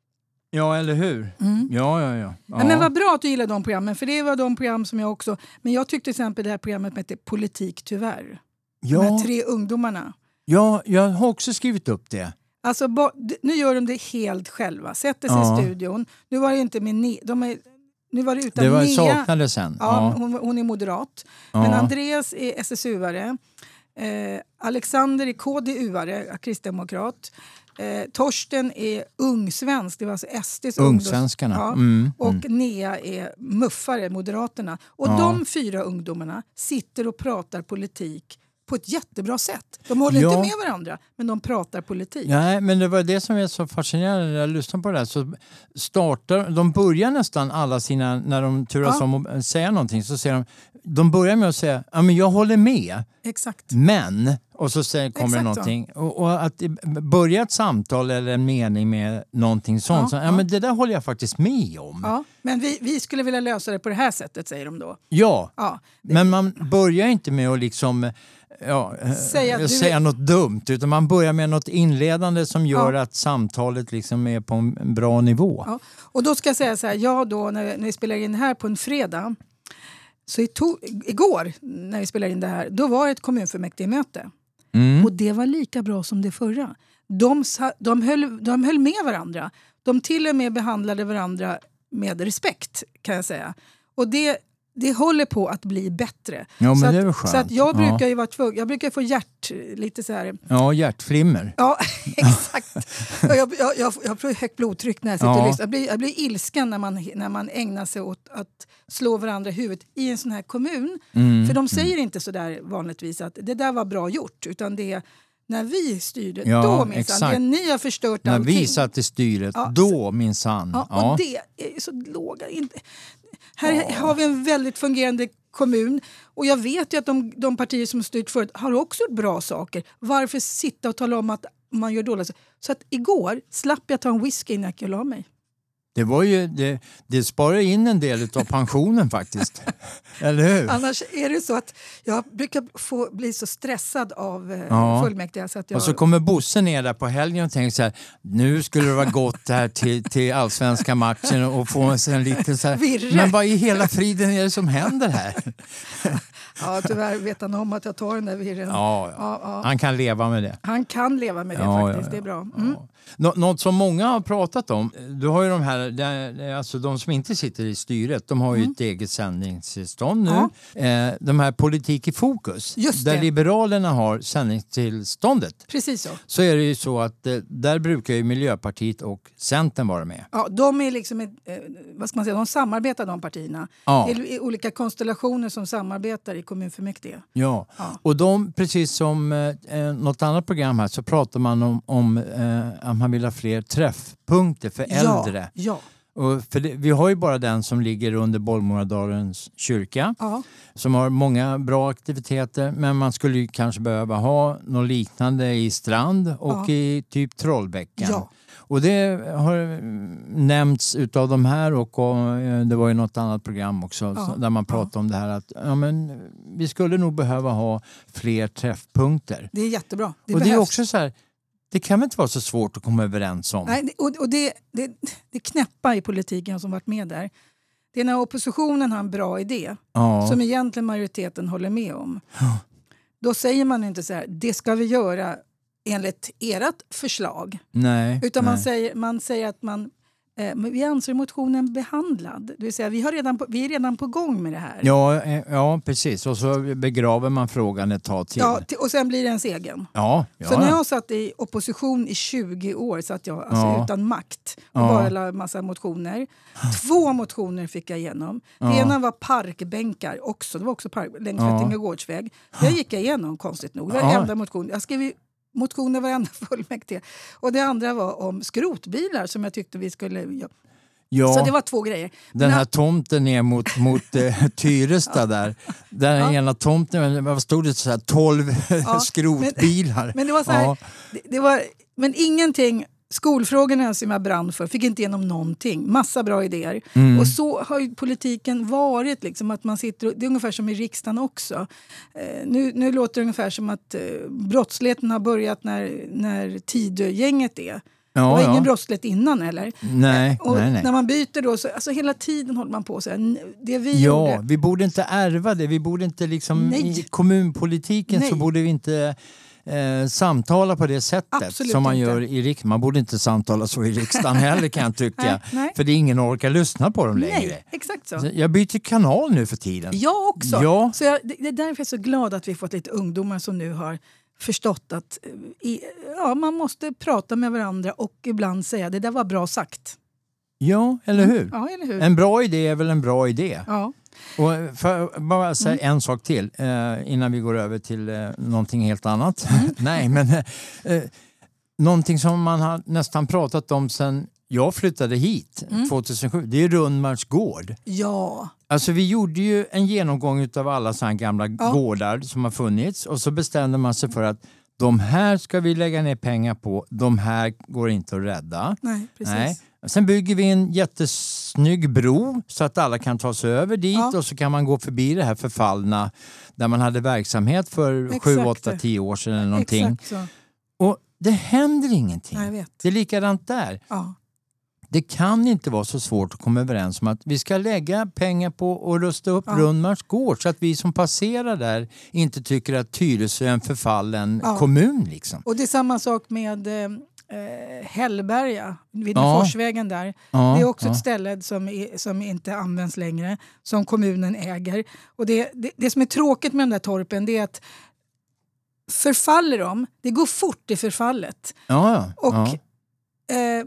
Ja, eller hur? Mm. Ja, ja, ja. ja. Men vad bra att du gillar de programmen, för det var de program som jag också... Men jag tyckte till exempel det här programmet med heter Politik tyvärr. Ja. De här tre ungdomarna. Ja, jag har också skrivit upp det. Alltså, bo, nu gör de det helt själva. Sätter sig ja. i studion. Nu var det inte med... Ni, de är, nu var det utan det var Nia. saknades sen. Ja, ja. Hon, hon är moderat. Ja. Men Andreas är S S U-are. Eh, Alexander är K D U-are, kristdemokrat. Eh, Torsten är ungsvensk, det var alltså S D:s Ungsvenskarna. Ja. Mm, och mm. Nea är muffare, Moderaterna. Och ja. de fyra ungdomarna sitter och pratar politik på ett jättebra sätt. De håller ja. inte med varandra, men de pratar politik. Nej, men det var det som är så fascinerande när jag lyssnade på det här. Så startar, de börjar nästan alla sina, när de turas ja. om att säga någonting, så säger de, de börjar med att säga, ja men jag håller med. Exakt. Men, och så säger, kommer Exakt det någonting. Och, och att börja ett samtal eller en mening med någonting sånt. Ja, så, ja, ja. men det där håller jag faktiskt med om. Ja, men vi, vi skulle vilja lösa det på det här sättet, säger de då. Ja, ja det... men man börjar inte med att liksom... Ja, säga, jag säger är... något dumt, utan man börjar med något inledande som gör ja. att samtalet liksom är på en bra nivå. Ja. Och då ska jag säga så här, jag då när, när vi spelar in det här på en fredag, så i to- igår när vi spelar in det här, då var det ett kommunfullmäktigemöte. Mm. Och det var lika bra som det förra. De, de, höll, de höll med varandra. De till och med behandlade varandra med respekt, kan jag säga. Och det, det håller på att bli bättre. Ja, men så, det är väl att, skönt. så att jag brukar ja. ju vara tvungen, jag brukar få hjärt lite så här. Ja, hjärtflimmer. Ja, exakt. jag, jag, jag, jag, jag får högt blodtryck när jag sitter Ja. och lyssnar. Jag blir, jag blir ilsken när man, när man ägnar sig åt att slå varandra i huvudet i en sån här kommun. Mm. För de säger mm. inte så där vanligtvis att det där var bra gjort, utan det är när vi styrde, ja, då minsann, det ni har förstört när allting. När vi satt i styret, ja, då minsann. Ja, ja. Och det är så låga. Här ja. har vi en väldigt fungerande kommun, och jag vet ju att de, de partier som har styrt förut har också gjort bra saker. Varför sitta och tala om att man gör dåligt? Så att igår slapp jag ta en whisky innan jag la mig. Det var ju, det, det sparar in en del av pensionen faktiskt. Eller hur? Annars är det så att jag brukar få bli så stressad av ja. fullmäktige. Så att jag... Och så kommer Bosse ner där på helgen och tänker så här, nu skulle det vara gott här till, till allsvenska matchen och få en liten så här, virre. Men vad i hela friden är det som händer här? Ja, tyvärr vet han om att jag tar den där virren. Ja, ja. Ja, ja. Han kan leva med det. Han kan leva med det ja, faktiskt, ja, ja. det är bra. Mm. Ja. Nå- något som många har pratat om, du har ju de här, alltså de som inte sitter i styret, de har ju mm. ett eget sändningstillstånd nu. Ja. Eh, de här Politik i fokus, Just där det. Liberalerna har sändningstillståndet. Precis så. Så är det ju så att eh, där brukar ju Miljöpartiet och Centern vara med. Ja, de är liksom, ett, eh, vad ska man säga, de samarbetar de partierna. Ja. Det är olika konstellationer som samarbetar i kommunfullmäktige. Ja, ja. och de, precis som eh, något annat program här, så pratar man om, om eh, att man vill ha fler träffpunkter för äldre. Ja, ja. Och för det, vi har ju bara den som ligger under Bollmoradalens kyrka. Ja. Som har många bra aktiviteter, men man skulle ju kanske behöva ha något liknande i Strand och ja. i typ Trollbäcken. Ja. Och det har nämnts utav de här, och, och det var ju något annat program också ja. där man pratade ja. om det här att ja, men, vi skulle nog behöva ha fler träffpunkter. Det är jättebra. Det och behövs. det är också så här, det kan väl inte vara så svårt att komma överens om. Nej, och, och det, det, det knäppa i politiken som varit med där, det är när oppositionen har en bra idé ja. som egentligen majoriteten håller med om. Ja. Då säger man inte så här, det ska vi göra enligt ert förslag. Nej, utan nej. Man, säger, man säger att man, eh, vi anser motionen behandlad. Det vill säga, vi, har redan på, vi är redan på gång med det här. Ja, eh, ja, precis. Och så begraver man frågan ett tag till. Ja, t- och sen blir det ens egen. Ja, ja. Så när jag satt i opposition i tjugo år, satt jag alltså ja. utan makt och ja. bara la massa motioner. Två motioner fick jag igenom. Det ja. ena var parkbänkar också. Det var också park, längs ja. Vättingegårdsväg. Det gick jag igenom, konstigt nog. Det var ja. enda motion. Jag skrev motioner varenda fullmäktige. Och det andra var om skrotbilar som jag tyckte vi skulle... Ja. Ja, så det var två grejer. den här Men, tomten ner mot, mot eh, Tyresta ja. där. Där ja. ena tomten, vad stod det så här, tolv ja. skrotbilar. Men, men det var så här, ja. det, det var, men ingenting, skolfrågorna som jag brann för, fick inte igenom någonting. Massa bra idéer. Mm. Och så har ju politiken varit, liksom, att man sitter, det är ungefär som i riksdagen också. Eh, nu, nu låter det ungefär som att eh, brottsligheten har börjat när, när Tidögänget är. Ja, det var ja. ingen brottslighet innan eller? Nej, och nej, nej. När man byter då, så, alltså hela tiden håller man på så här, det vi ja, gjorde. vi borde inte ärva det. Vi borde inte liksom, i kommunpolitiken nej. så borde vi inte eh, samtala på det sättet. Absolut som man inte. Gör i riksdagen. Man borde inte samtala så i riksdagen heller, kan jag tycka. nej, nej. För det är ingen orkar lyssna på dem längre. Nej, exakt så. så jag byter kanal nu för tiden. Jag också. Ja. Så jag, det, det är därför jag är så glad att vi fått lite ungdomar som nu har förstått att i, ja, man måste prata med varandra och ibland säga det där var bra sagt. Ja, eller hur? Mm. Ja, eller hur? En bra idé är väl en bra idé. Ja. Och för bara säga mm. en sak till eh, innan vi går över till eh, någonting helt annat. Mm. Nej, men eh, någonting som man har nästan pratat om sedan jag flyttade hit mm. tjugohundrasju, det är Rundmarks gård. Ja. Alltså vi gjorde ju en genomgång av alla sådana gamla ja. gårdar som har funnits, och så bestämde man sig för att de här ska vi lägga ner pengar på, de här går inte att rädda. Nej, precis. Nej. Sen bygger vi en jättesnygg bro så att alla kan ta sig över dit ja. och så kan man gå förbi det här förfallna där man hade verksamhet för sju, åtta, tio år sedan eller någonting. Exakt så. Och det händer ingenting. Jag vet. Det är likadant där. Ja. Det kan inte vara så svårt att komma överens om att vi ska lägga pengar på att rusta upp ja. Rundmarks gård så att vi som passerar där inte tycker att Tyresö är en förfallen ja. kommun. Liksom. Och det är samma sak med eh, eh, Hällberga vid Ja. Forsvägen där. Ja, det är också ja. ett ställe som, är, som inte används längre, som kommunen äger. Och det, det, det som är tråkigt med de där torpen, det är att förfaller de, det går fort i förfallet. Ja, ja. Och ja. eh,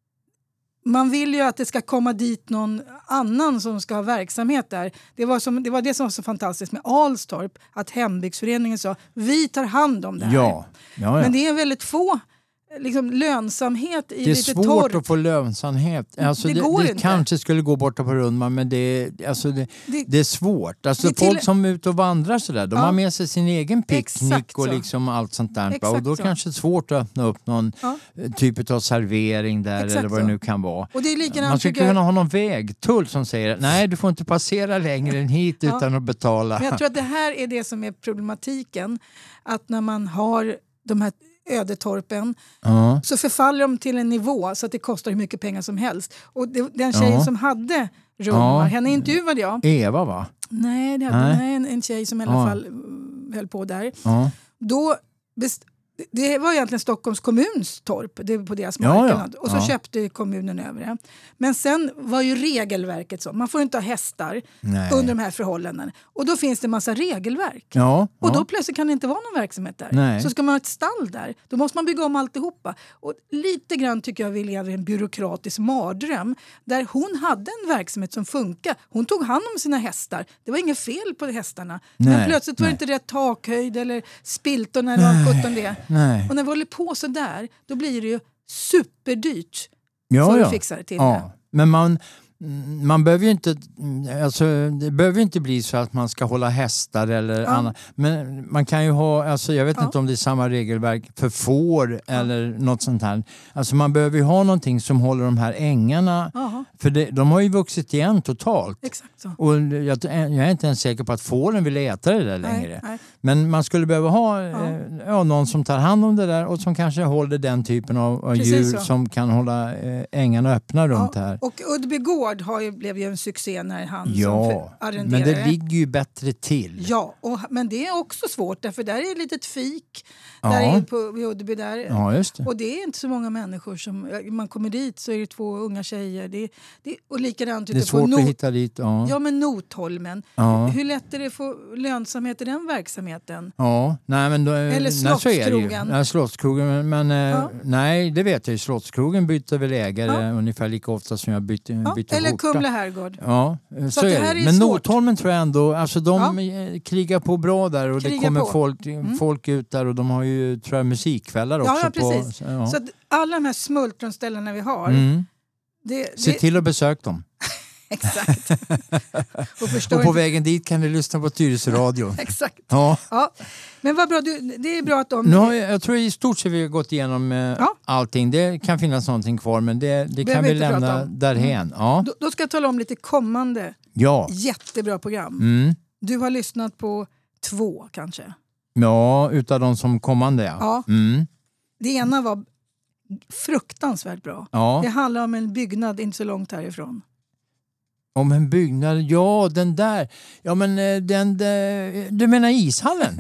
man vill ju att det ska komma dit någon annan som ska ha verksamhet där. Det var, som, det var det som var så fantastiskt med Alstorp, att hembygdsföreningen sa, vi tar hand om det här. Ja. Ja, ja. Men det är väldigt få liksom, lönsamhet i det är lite svårt torp. att få lönsamhet. Alltså Det det, går det inte. kanske skulle gå borta på Rundman, men det, alltså det, Det- det är svårt. Alltså det till- folk som är ute och vandrar så där, de Ja. har med sig sin egen picknick Exakt och så. liksom allt sånt där. Exakt Och då så. kanske det är svårt att öppna upp någon Ja. typ av servering där Exakt eller vad det så. nu kan vara. Och det är likadant, Man skulle tycker jag- kunna ha någon vägtull som säger nej, du får inte passera längre än hit Ja. utan att betala. Men jag tror att det här är det som är problematiken. Att när man har de här ödetorpen Ja. så förfaller de till en nivå så att det kostar hur mycket pengar som helst. Och det, den tjejen Ja. som hade Rundmar, Ja. henne intervjuade jag. Eva va? Nej, det hade Nej. nej, en, en tjej som i alla Ja. fall mm, höll på där. Ja. Då best, det var egentligen Stockholms kommuns torp, det var på deras Ja, mark. ja. Och så Ja. köpte kommunen över det. Men sen var ju regelverket så, man får inte ha hästar Nej. under de här förhållandena. Och då finns det en massa regelverk. Ja. Och ja. då plötsligt kan det inte vara någon verksamhet där. Nej. Så ska man ha ett stall där, då måste man bygga om alltihopa. Och lite grann tycker jag vi lever i en byråkratisk mardröm. Där hon hade en verksamhet som funkar. Hon tog hand om sina hästar. Det var inget fel på hästarna. Men Nej, plötsligt var det nej. inte rätt takhöjd eller spiltorna eller vad sjutton det är. Nej. Och när vi håller på så där, då blir det ju superdyrt Ja, för ja. att fixa det till det. Ja, men man, man behöver ju inte, alltså, det behöver inte bli så att man ska hålla hästar eller Ja. annat. Men man kan ju ha, alltså, jag vet Ja. inte om det är samma regelverk för får eller något sånt här. Alltså man behöver ju ha någonting som håller de här ängarna, Jaha, för det, de har ju vuxit igen totalt. exakt så. Och jag, jag är inte ens säker på att fåren vill äta det där längre. Nej, nej. Men man skulle behöva ha Ja. eh, ja, någon som tar hand om det där och som kanske håller den typen av, av Precis djur så. som kan hålla eh, ängarna öppna runt Ja, här. och Uddbygård har ju, blev ju en succé när han som Ja, för- arrenderare. men det ligger ju bättre till. Ja, och, men det är också svårt därför där är ett litet fik Ja. där är på, vid Uddeby där. Ja, just det. Och det är inte så många människor som, man kommer dit så är det två unga tjejer. Det, det, och likadant Det är ute på svårt Not, att hitta dit. Ja. ja, men Notholmen. Ja. Hur lätt är det att få lönsamhet i den verksamheten? Ja, nej men då, Eller nej, så är det ju. Slottskrogen. Ja, Slottskrogen, men, men eh, Ja. nej, det vet jag ju. Slottskrogen byter väl ägare Ja. ungefär lika ofta som jag byter, Ja, byter eller skjorta. Kumla herrgård. Ja, så, Så att är det det. här är Men svårt. Notholmen tror jag ändå, alltså de eh, krigar på bra där och det Krigar kommer på. folk, folk ut där och de har ju tror jag musikkvällar också. Ja, ja, precis. På, ja. Så att alla de här smultronställena vi har, Mm. det, Se det, till att besöka dem. exakt. och förstår Och på inte- vägen dit kan du lyssna på Tyresö-radion. Exakt. Ja. Ja. Men vad bra, du, det är bra att de... Nu har jag, jag tror i stort sett vi har gått igenom eh, Ja. allting. Det kan finnas någonting kvar men det, det kan Behöver vi inte prata lämna om. därhen. Ja. Då, då ska jag tala om lite kommande Ja. jättebra program. Mm. Du har lyssnat på två kanske. Ja, utav de som kommande ja. Ja. Mm. Det ena var fruktansvärt bra. Ja. Det handlar om en byggnad inte så långt härifrån. Om en byggnad, ja den där. Ja men eh, den, där- du menar ishallen?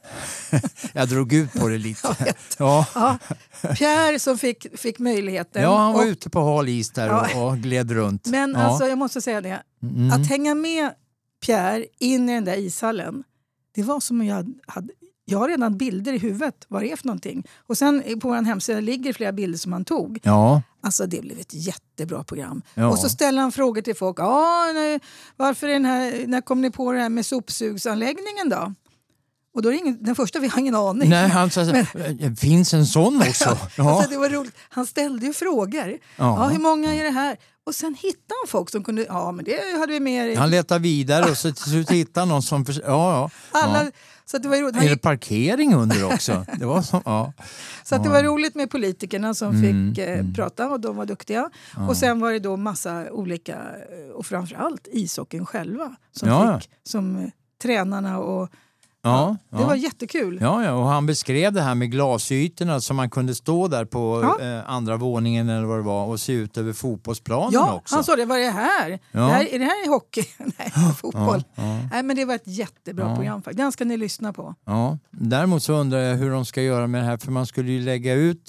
Jag drog ut på det lite. Ja, Ja. Pierre som fick, fick möjligheten. ja han var och, ute på hal is där Ja. och, och gled runt. Men ja. alltså jag måste säga det. Mm. Att hänga med Pierre in i den där ishallen. Det var som jag hade... Jag har redan bilder i huvudet vad det är för någonting. Och sen på vår hemsida ligger flera bilder som han tog. Ja, Alltså det blev ett jättebra program. Ja. Och så ställer han frågor till folk. Ja, nej, varför är den här, när kom ni på det här med sopsugsanläggningen då? Och då är det ingen, den första, vi har ingen aning. nej han sa det finns en sån också. Ja. Alltså, det var roligt. Han ställde ju frågor. Ja. Ja. hur många är det här? Och sen hittade han folk som kunde, ja men det hade vi med. Han letar vidare och så till slut hittar någon som... För, ja, ja. Alla, ja. Så att det var roligt. Han Är det gick, parkering under också? Det var som, ja. så att det var roligt med politikerna som Mm, fick eh, prata och de var duktiga. Och sen var det då massa olika, eh, och framförallt ishockeyn själva som Ja. fick som eh, tränarna och Ja, det ja. var jättekul. Ja, ja, och han beskrev det här med glasytorna som man kunde stå där på Ja. eh, andra våningen eller vad det var och se ut över fotbollsplanen Ja, också. han sa det, vad är det här? Ja. Det här är det här hockey? Nej, fotboll. Ja, ja. Nej, men det var ett jättebra Ja. program faktiskt. Den ska ni lyssna på. Ja. Däremot så undrar jag hur de ska göra med det här för man skulle ju lägga ut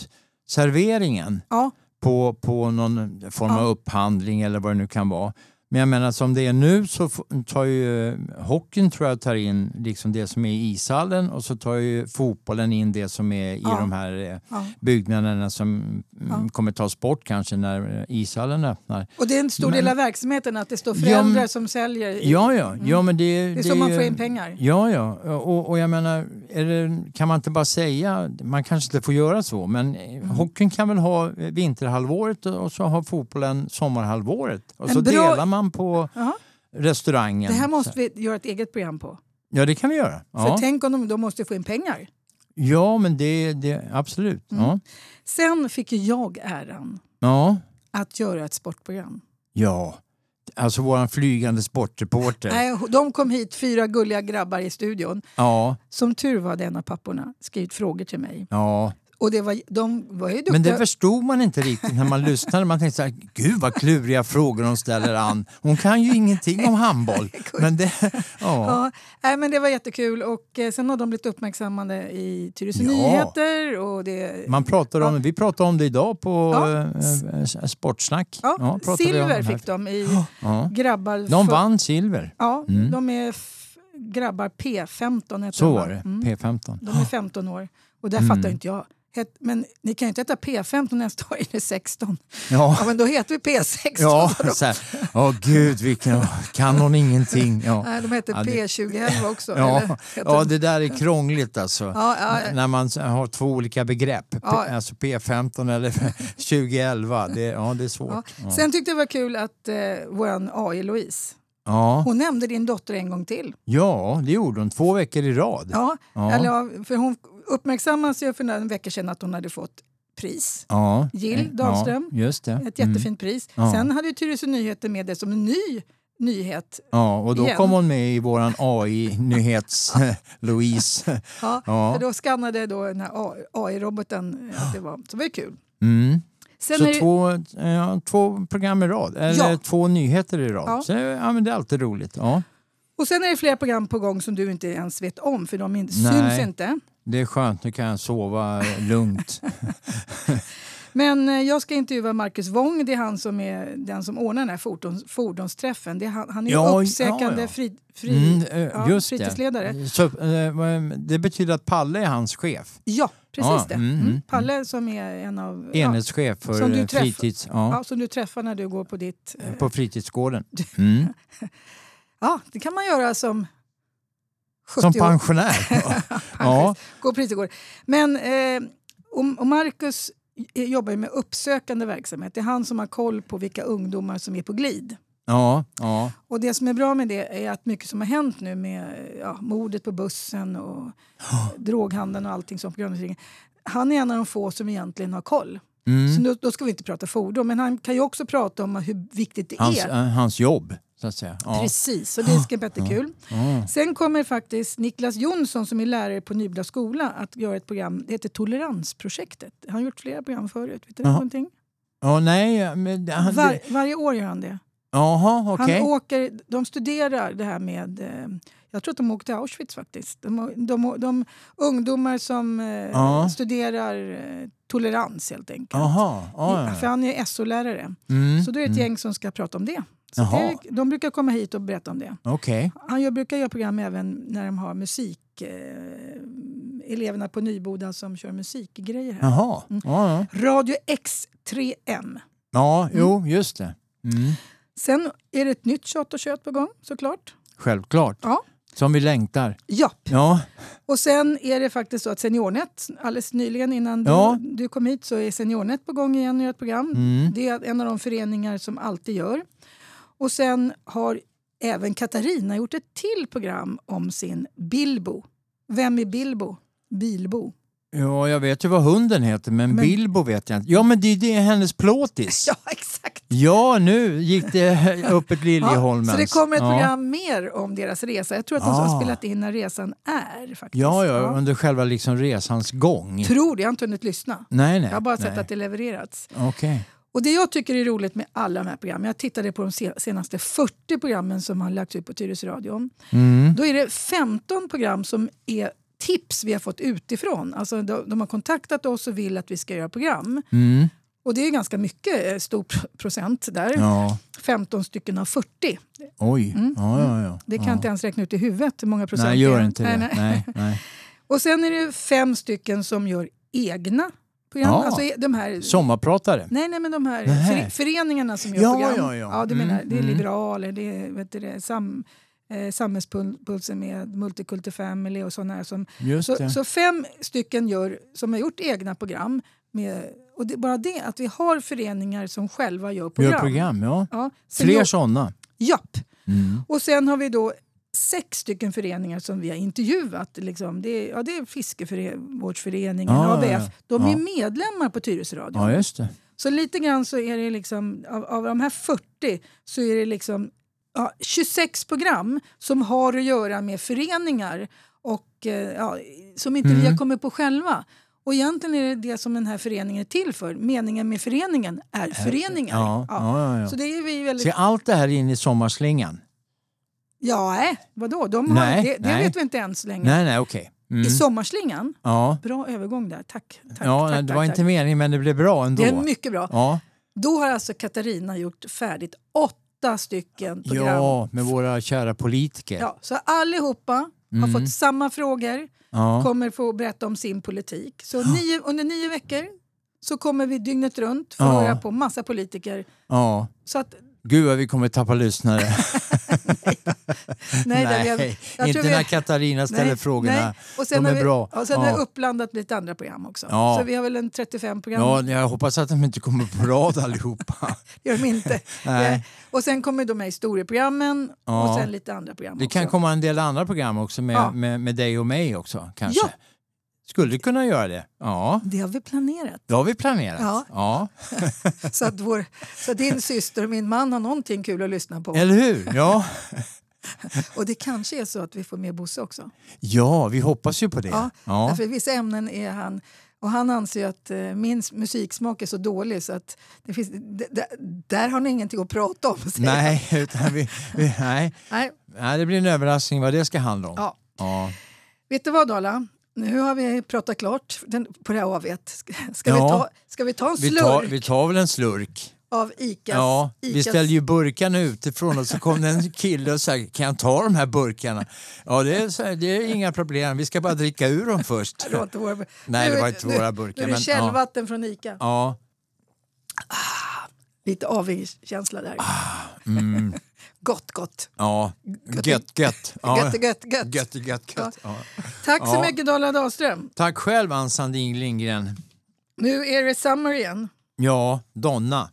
serveringen Ja. på, på någon form av Ja. upphandling eller vad det nu kan vara. Men jag menar som det är nu så tar ju hockeyn tror jag tar in liksom det som är i ishallen och så tar ju fotbollen in det som är i Ja. de här Ja. byggnaderna som Ja. kommer tas bort kanske när ishallen öppnar. Och det är en stor Men- del av verksamheten att det står föräldrar Ja, som säljer. I, Ja, ja, ja men det, det är så man får in pengar. Ja, ja. Och, och jag menar, är det, kan man inte bara säga, man kanske inte får göra så, men mm. hockeyn kan väl ha vinterhalvåret och så har fotbollen sommarhalvåret. Och En så bra- delar man på Aha. restaurangen. Det här måste vi göra ett eget program på. Ja, det kan vi göra. För Ja, tänk om de då måste få in pengar. ja men det, det absolut. Mm. Ja. Sen fick ju jag äran Ja. att göra ett sportprogram. ja, alltså våran flygande sportreporter. Nej, de kom hit, fyra gulliga grabbar i studion. Ja, Som tur var det en av papporna skrivit frågor till mig. ja. Och det var, de var ju duktiga. Men det förstod man inte riktigt när man lyssnade. Man tänkte så här, gud vad kluriga frågor hon ställer an. Hon kan ju ingenting om handboll. Men det, ja. Ja, nej, men det var jättekul och eh, sen har de blivit uppmärksammade i Tyresö Ja. Nyheter. Och det, Man pratar om, Ja. Vi pratade om det idag på Ja. eh, Sportsnack. ja, Ja, pratade vi om silver det här. fick de i Ja. grabbar. De för- vann silver. Ja, Mm. de är f- grabbar P femton. Heter Så de, va? var det. Mm. P femton. De är femton år. Och där Mm. fattar inte jag. Het, men ni kan ju inte heta P femton nästa år, är det sexton. Ja. Ja, men då heter vi P sexton. Ja, så här. Åh gud, vilken, kan hon ingenting? Ja. Nej, de heter Ja, det- P tjugoelva också. Ja, eller heter ja, de? det där är krångligt alltså. Ja, ja. När man har två olika begrepp. Ja. P- Alltså P femton eller tjugoelva. Det, ja, det är Ja. svårt. Ja. Sen tyckte jag det var kul att eh, vår A I Louise, Ja. hon nämnde din dotter en gång till. ja, det gjorde hon. Två veckor i rad. Ja, Ja. Eller, ja, för hon uppmärksammades ju för några veckor sedan att hon hade fått pris. Ja. Jill Dahlström. Ja, just det. Ett jättefint pris. Ja. Sen hade ju Tyresö Nyheter med det som en ny nyhet. Ja, och då Igen. kom hon med i våran A I-nyhets Louise. Ja, Ja. För då skannade då den här A I-roboten att det var. Så det var ju kul. Mm. Sen Så är det, två, ja, två program i rad, eller Ja. två nyheter i rad. Ja. Så, ja, men det är alltid roligt. Ja. och sen är det flera program på gång som du inte ens vet om för de inte, Nej. syns inte. Det är skönt, nu kan jag sova lugnt. Men eh, jag ska intervjua Marcus Wång, det är han som är den som ordnar den här fordons, fordonsträffen. Det är han, han är ju Ja, uppsökande ja, ja. Fri, fri, Mm, eh, ja, just fritidsledare. det. Så, eh, det betyder att Palle är hans chef. Ja, precis Ja, det. mm, Mm. mm. Palle som är en av... Ja, Enhetschef för Som du eh, träff- fritids, ja, ja, som du träffar när du går på ditt... eh, på fritidsgården. Mm. Ja, det kan man göra som Som sjuttio år. pensionär. Ja. Gå på fritidsgård. Men eh, och, och Marcus jobbar ju med uppsökande verksamhet. Det är han som har koll på vilka ungdomar som är på glid. Ja, ja. Och det som är bra med det är att mycket som har hänt nu med ja, mordet på bussen och oh. droghandeln och allting som på grund av han är en av de få som egentligen har koll. Mm. Så då, då ska vi inte prata fordon, men han kan ju också prata om hur viktigt det Hans, är. eh, hans jobb, så att säga. Ja. Precis, och det ska bli jättekul. Ja. Sen kommer faktiskt Niklas Jonsson som är lärare på Nybla skola att göra ett program, det heter Toleransprojektet. Han har gjort flera program förut, vet du Jaha. någonting? Ja, nej, men... Han, Var, varje år gör han det. Jaha, okej. Han åker, de studerar det här med, eh, jag tror att de åkte till Auschwitz faktiskt. De, de, de ungdomar som eh, Ja. studerar eh, tolerans helt enkelt. Jaha, ja, ja. För han är S O-lärare. Mm. Så då är det ett mm. gäng som ska prata om det. Så Jaha. det, de brukar komma hit och berätta om det. Okej. Han gör, brukar göra program även när de har musik. Eh, eleverna på Nyboda som kör musikgrejer här. Jaha, Mm. ja, ja. Radio X tre M. Ja, jo, just det. Mm. Sen är det ett nytt Kött och kött på gång såklart. Självklart. Ja. Som vi längtar. Ja. Ja, Och sen är det faktiskt så att Seniornet, alldeles nyligen innan Ja. du, du kom hit så är Seniornet på gång igen och gör ett program. Mm. Det är en av de föreningar som alltid gör. Och sen har även Katarina gjort ett till program om sin Bilbo. Vem är Bilbo? Bilbo. ja, jag vet ju vad hunden heter, men, Men- Bilbo vet jag inte. Ja, men det, det är hennes plåtis. Ja, exakt. Ja, nu gick det upp ett Liljeholmens. Ja, så det kommer ett ja. program mer om deras resa. Jag tror att de Ah. har spelat in när resan är. Faktiskt. Ja, ja, under själva liksom resans gång. Tror det, jag har inte hunnit lyssna. Nej, nej. Jag har bara sett nej. att det levererats. Okej. Och det jag tycker är roligt med alla de här programmen, jag tittade på de se- senaste fyrtio programmen som har lagts ut på Tyresö Radio. Mm. Då är det femton program som är tips vi har fått utifrån. Alltså de, de har kontaktat oss och vill att vi ska göra program. Mm. Och det är ganska mycket, stor procent där. Ja. femton stycken av fyrtio. Oj, Mm. ja, ja, ja. Det kan jag ja. inte ens räkna ut i huvudet hur många procent Nej, gör det är. inte det. Nej, nej. nej. Och sen är det fem stycken som gör egna program. Ja. Alltså de här... Sommarpratare? Nej, nej, men de här Nej. för, föreningarna som gör Ja, program. ja, ja. ja du Mm, menar, det är mm. liberaler, det är, vet du, det, sam, eh, Samhällspulsen med Multiculti Family och sådana här. Som, Just så, det. så fem stycken gör, som har gjort egna program. Med, och det, bara det att vi har föreningar som själva gör program. Gör program, ja. Ja, sen Fler gör- sådana. Japp. Mm. Och sen har vi då sex stycken föreningar som vi har intervjuat. Liksom. Det, är, ja, det är Fiskevårdsföreningen, Ja, A B F. ja, De ja. är medlemmar på Tyresöradion. Ja, just det. Så lite grann så är det liksom, av, av de här fyrtio så är det liksom ja, tjugosex program som har att göra med föreningar och eh, ja, som inte Mm. vi har kommit på själva. Och egentligen är det det som den här föreningen är till för. Meningen med föreningen är föreningar. Ja, ja, ja, ja. Så det är vi väldigt... Så allt det här in i sommarslingan? Ja, nej, vadå? De har, Nej, det det nej. vet vi inte än så länge. Nej, nej, okej. Mm. I sommarslingan, Ja, bra övergång där. Tack. tack ja tack, det tack, var tack. inte meningen men det blev bra ändå. Det är mycket bra. Ja, Då har alltså Katarina gjort färdigt åtta stycken program. ja, med våra kära politiker. Ja, så allihopa Mm. har fått samma frågor, Ja. kommer få berätta om sin politik. Så nio, under nio veckor så kommer vi dygnet runt få Ja. höra på massa politiker. ja. Så att, Gud vad vi kommer tappa lyssnare. nej, där vi har, Nej, jag inte tror vi- när Katarina ställer nej, frågorna. nej. Och sen De har är vi, bra. Och sen Ja. har vi uppblandat lite andra program också. Ja. Så vi har väl en trettiofem program. Ja, jag hoppas att de inte kommer på rad allihopa. Gör de inte. Nej. Eh, Och sen kommer de här historieprogrammen Ja. och sen lite andra program Det också. kan komma en del andra program också med, Ja. med, med dig och mig också kanske. Ja. Skulle du kunna göra det? Ja, Det har vi planerat. det har vi planerat. Ja. Ja. Så att, vår, så att din syster och min man har någonting kul att lyssna på. Eller hur? Ja. Och det kanske är så att vi får med Bosse också. ja, vi hoppas ju på det. Ja, Ja. Därför i vissa ämnen är han... Och han anser ju att eh, min musiksmak är så dålig så att det finns, d- d- där har ni ingenting att prata om. säger han. Nej, utan vi, vi, nej. Nej. nej, det blir en överraskning vad det ska handla om. Ja. Ja. Vet du vad, Dala? Nu har vi pratat klart den, på det här avet. Ska, ska, Ja. vi ta, ska vi ta en Vi, slurk tar, vi tar väl en slurk. av Icas... Ja, vi Icas ställde ju burkarna utifrån och så kom det en kille och sa, kan jag ta de här burkarna? Ja, det är, så här, det är inga problem. Vi ska bara dricka ur dem först. Det var inte våra, Nej, nu, det var inte nu, våra burkar. Nu är det men, källvatten från Ica. ja. Lite avig-känsla där. Mm, Gott, gott. ja. Gött. Gött, gött. Ja. Gött, gött, gött. Gött, gött, gött. Ja. Tack så Ja. mycket, Dala Dahlström. Tack själv, Ann Sandin Lindgren. Nu är det summer igen. Ja, Donna.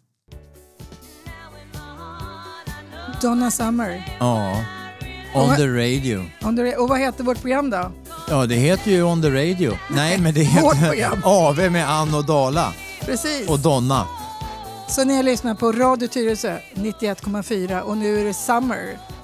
Donna Summer. Ja. On Och- the radio. On the, och vad heter vårt program då? Ja, det heter ju On the radio. Nej, men det Vårt heter program. A V med Ann och Dala. Precis. Och Donna. Så ni har lyssnat på Radio Tyresö nittioett komma fyra och nu är det Summer.